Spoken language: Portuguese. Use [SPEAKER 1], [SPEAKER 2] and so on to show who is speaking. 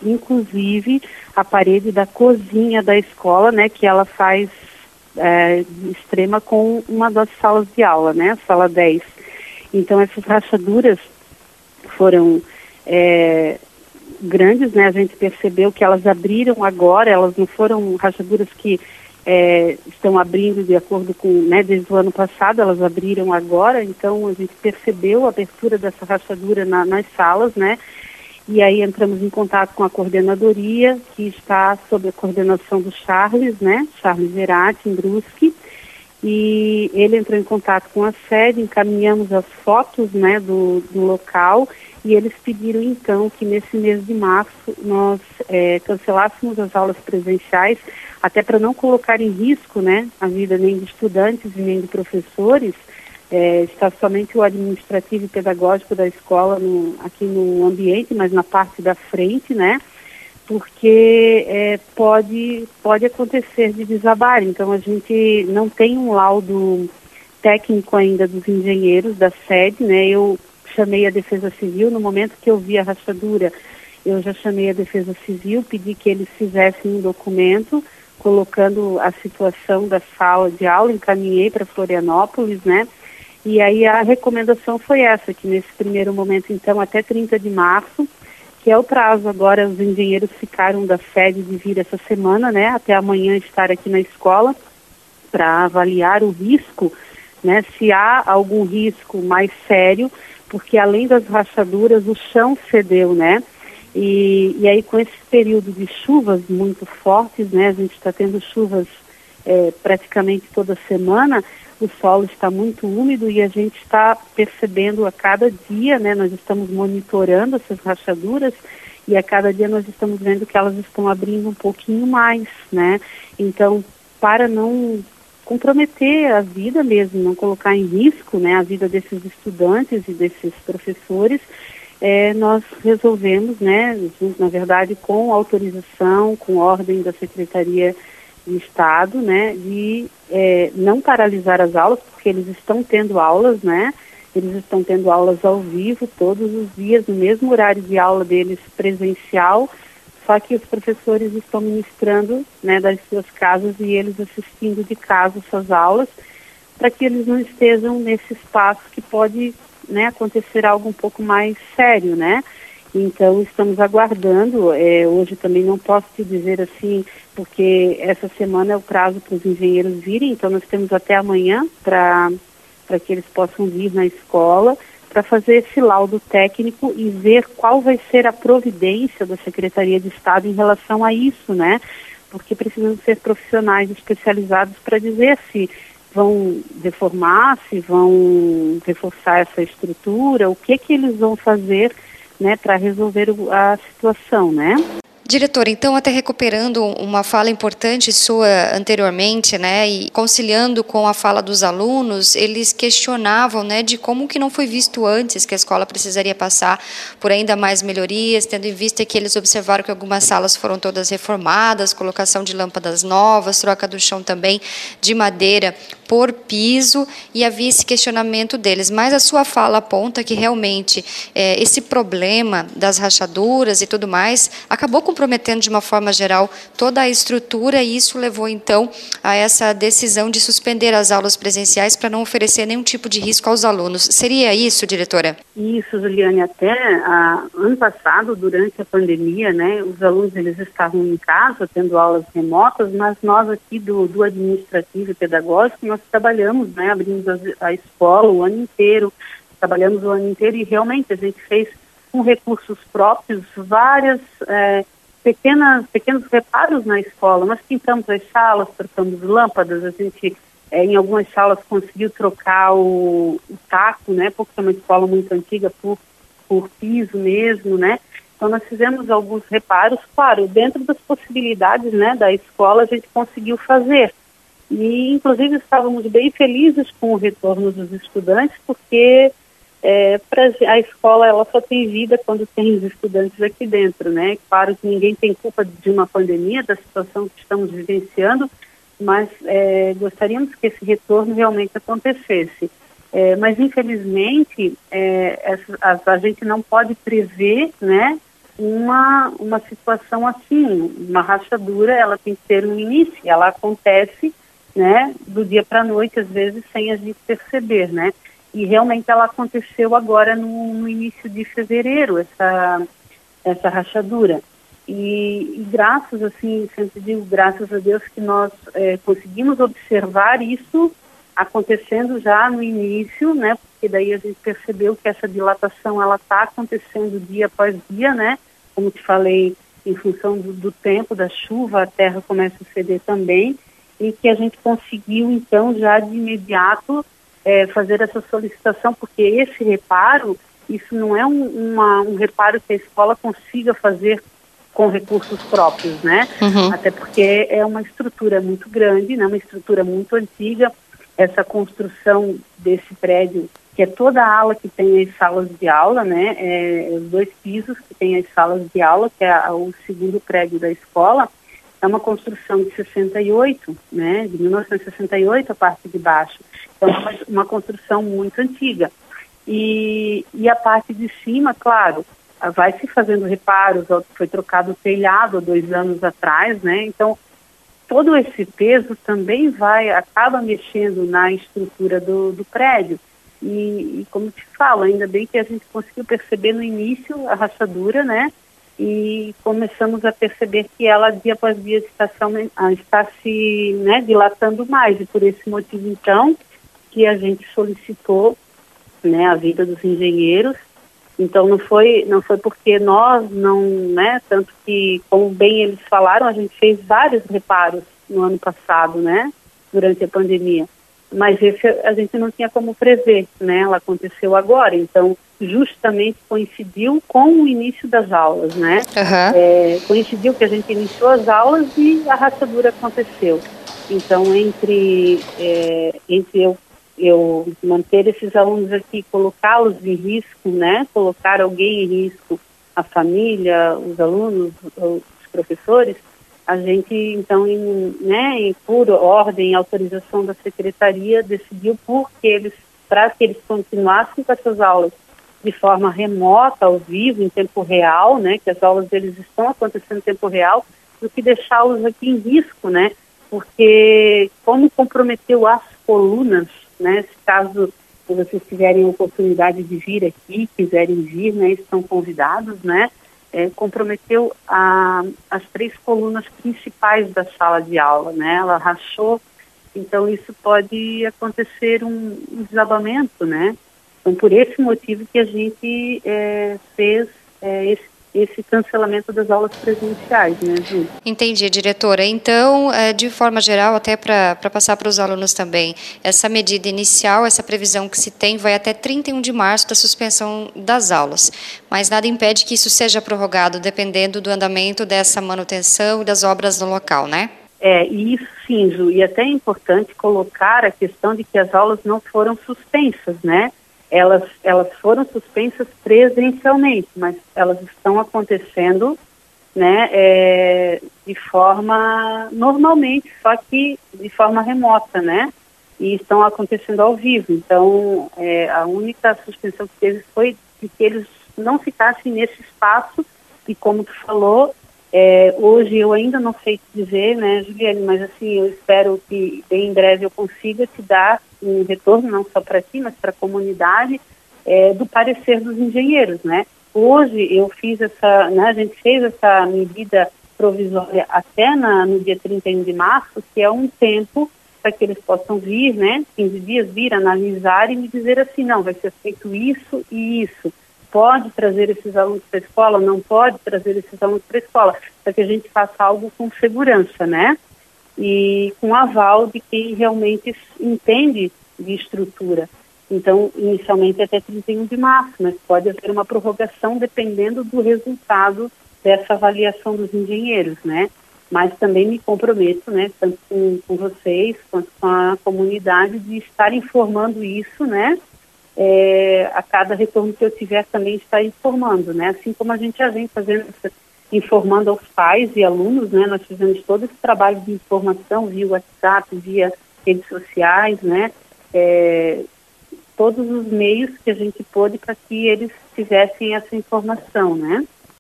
[SPEAKER 1] inclusive a parede da cozinha da escola, né, que ela faz extrema com uma das salas de aula, né, a sala 10. Então essas rachaduras foram grandes, né, a gente percebeu que elas abriram agora, elas não foram rachaduras que estão abrindo de acordo com, né, desde o ano passado, elas abriram agora, então a gente percebeu a abertura dessa rachadura nas salas, né, e aí entramos em contato com a coordenadoria, que está sob a coordenação do Charles, né, Charles Verratti, em Brusque, e ele entrou em contato com a sede, encaminhamos as fotos, né, do local, e eles pediram então que nesse mês de março nós cancelássemos as aulas presenciais, até para não colocar em risco, né, a vida nem de estudantes e nem de professores. Está somente o administrativo e pedagógico da escola aqui no ambiente, mas na parte da frente, né, porque pode acontecer de desabar. Então a gente não tem um laudo técnico ainda dos engenheiros da sede, né, eu chamei a Defesa Civil, no momento que eu vi a rachadura, eu já chamei a Defesa Civil, pedi que eles fizessem um documento colocando a situação da sala de aula, encaminhei para Florianópolis, né? E aí a recomendação foi essa, que nesse primeiro momento, então, até 30 de março, que é o prazo agora, os engenheiros ficaram da sede de vir essa semana, né? Até amanhã estar aqui na escola para avaliar o risco, né? Se há algum risco mais sério, porque além das rachaduras, o chão cedeu, né? E aí com esse período de chuvas muito fortes, né, a gente está tendo chuvas praticamente toda semana, o solo está muito úmido e a gente está percebendo a cada dia, né, nós estamos monitorando essas rachaduras e a cada dia nós estamos vendo que elas estão abrindo um pouquinho mais, né? Então, para não comprometer a vida mesmo, não colocar em risco, né, a vida desses estudantes e desses professores, nós resolvemos, né, na verdade com autorização, com ordem da Secretaria de Estado, né, de não paralisar as aulas, porque eles estão tendo aulas, né, eles estão tendo aulas ao vivo todos os dias, no mesmo horário de aula deles presencial, só que os professores estão ministrando, né, das suas casas e eles assistindo de casa essas aulas, para que eles não estejam nesse espaço que pode, né, acontecer algo um pouco mais sério, né? Então estamos aguardando, hoje também não posso te dizer assim, porque essa semana é o prazo para os engenheiros virem, então nós temos até amanhã para que eles possam vir na escola, para fazer esse laudo técnico e ver qual vai ser a providência da Secretaria de Estado em relação a isso, né? Porque precisam ser profissionais especializados para dizer se vão deformar, se vão reforçar essa estrutura, o que eles vão fazer, né, para resolver a situação, né?
[SPEAKER 2] Diretora, então, até recuperando uma fala importante sua anteriormente, né, e conciliando com a fala dos alunos, eles questionavam, né, de como que não foi visto antes que a escola precisaria passar por ainda mais melhorias, tendo em vista que eles observaram que algumas salas foram todas reformadas, colocação de lâmpadas novas, troca do chão também de madeira por piso, e havia esse questionamento deles. Mas a sua fala aponta que realmente esse problema das rachaduras e tudo mais acabou comprometendo de uma forma geral toda a estrutura, e isso levou então a essa decisão de suspender as aulas presenciais para não oferecer nenhum tipo de risco aos alunos. Seria isso, diretora?
[SPEAKER 1] Isso, Juliane, até ano passado, durante a pandemia, né, os alunos eles estavam em casa tendo aulas remotas, mas nós aqui do administrativo e pedagógico, nós trabalhamos, né, abrimos a escola o ano inteiro, trabalhamos o ano inteiro e realmente a gente fez com recursos próprios várias pequenos reparos na escola. Nós pintamos as salas, trocamos lâmpadas, a gente em algumas salas conseguiu trocar o taco, né, porque é uma escola muito antiga, por piso mesmo, né. Então nós fizemos alguns reparos, claro, dentro das possibilidades, né, da escola a gente conseguiu fazer. E inclusive estávamos bem felizes com o retorno dos estudantes, porque a escola ela só tem vida quando tem os estudantes aqui dentro, né? Claro que ninguém tem culpa de uma pandemia, da situação que estamos vivenciando, mas gostaríamos que esse retorno realmente acontecesse. Mas infelizmente a gente não pode prever, né, uma situação assim. Uma rachadura, ela tem que ter um início, ela acontece, né, do dia para a noite, às vezes, sem a gente perceber, né? E realmente ela aconteceu agora no início de fevereiro, essa rachadura. E graças, assim, sempre digo, graças a Deus que nós conseguimos observar isso acontecendo já no início, né? Porque daí a gente percebeu que essa dilatação, ela está acontecendo dia após dia, né? Como te falei, em função do tempo, da chuva, a terra começa a ceder também, e que a gente conseguiu, então, já de imediato fazer essa solicitação, porque esse reparo, isso não é um reparo que a escola consiga fazer com recursos próprios, né?
[SPEAKER 2] Uhum.
[SPEAKER 1] Até porque é uma estrutura muito grande, né? Uma estrutura muito antiga. Essa construção desse prédio, que é toda a ala que tem as salas de aula, né? Os 2 pisos que tem as salas de aula, que é o segundo prédio da escola, é uma construção de 68, né? De 1968, a parte de baixo. Então, é uma construção muito antiga. E a parte de cima, claro, vai se fazendo reparos, foi trocado o telhado há 2 anos atrás, né? Então, todo esse peso também acaba mexendo na estrutura do prédio. E como te falo, ainda bem que a gente conseguiu perceber no início a rachadura, né? E começamos a perceber que ela, dia após dia, está se, né, dilatando mais. E por esse motivo, então, que a gente solicitou, né, a vinda dos engenheiros. Então não foi porque nós não, né, tanto que, como bem eles falaram, a gente fez vários reparos no ano passado, né, durante a pandemia, mas esse a gente não tinha como prever, né, ela aconteceu agora, então justamente coincidiu com o início das aulas, né, coincidiu que a gente iniciou as aulas e a rachadura aconteceu. Então entre eu manter esses alunos aqui, colocá-los em risco, né, colocar alguém em risco, a família, os alunos, os professores, a gente, então, em pura ordem e autorização da secretaria, decidiu para que eles continuassem com essas aulas de forma remota, ao vivo, em tempo real, né, que as aulas deles estão acontecendo em tempo real, do que deixá-los aqui em risco, né, porque como comprometeu as colunas, né, se caso vocês tiverem a oportunidade de vir aqui, quiserem vir, né, estão convidados, né, comprometeu as 3 colunas principais da sala de aula, né, ela rachou, então isso pode acontecer um desabamento, né, então por esse motivo que a gente fez esse cancelamento das aulas presenciais, né, Ju?
[SPEAKER 2] Entendi, diretora. Então, de forma geral, até para passar para os alunos também, essa medida inicial, essa previsão que se tem, vai até 31 de março da suspensão das aulas, mas nada impede que isso seja prorrogado dependendo do andamento dessa manutenção e das obras no local, né?
[SPEAKER 1] E isso sim, Ju, e até é importante colocar a questão de que as aulas não foram suspensas, né? Elas foram suspensas presencialmente, mas elas estão acontecendo, né, de forma normalmente, só que de forma remota, né, e estão acontecendo ao vivo. Então, a única suspensão que teve foi de que eles não ficassem nesse espaço, e como tu falou, hoje eu ainda não sei te dizer, né, Juliane, mas assim, eu espero que bem em breve eu consiga te dar um retorno, não só para ti, mas para a comunidade, do parecer dos engenheiros, né. Hoje eu fiz a gente fez essa medida provisória até no dia 31 de março, que é um tempo para que eles possam vir, né, 15 dias, vir, analisar e me dizer assim, não, vai ser feito isso e isso. Pode trazer esses alunos para a escola, não pode trazer esses alunos para a escola, para que a gente faça algo com segurança, né? E com aval de quem realmente entende de estrutura. Então, inicialmente até 31 de março, mas pode haver uma prorrogação dependendo do resultado dessa avaliação dos engenheiros, né? Mas também me comprometo, né, tanto com vocês quanto com a comunidade, de estar informando isso, né? A cada retorno que eu tiver também estar informando, né? Assim como a gente já vem fazendo, informando aos pais e alunos, né? Nós fizemos todo esse trabalho de informação via WhatsApp, via redes sociais, né? Todos os meios que a gente pôde para que eles tivessem essa informação, né?